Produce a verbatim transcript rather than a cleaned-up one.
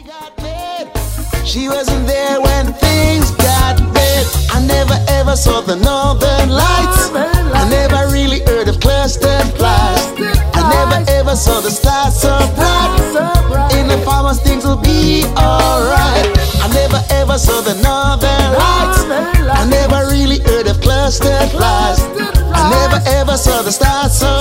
got made. She wasn't there when things got bad. I never ever saw the northern lights. I never really heard of clustered flies. I never ever saw the stars so bright. In the farmers things will be alright. I never ever saw the northern lights. I never really heard of clustered flies. I never ever saw the stars so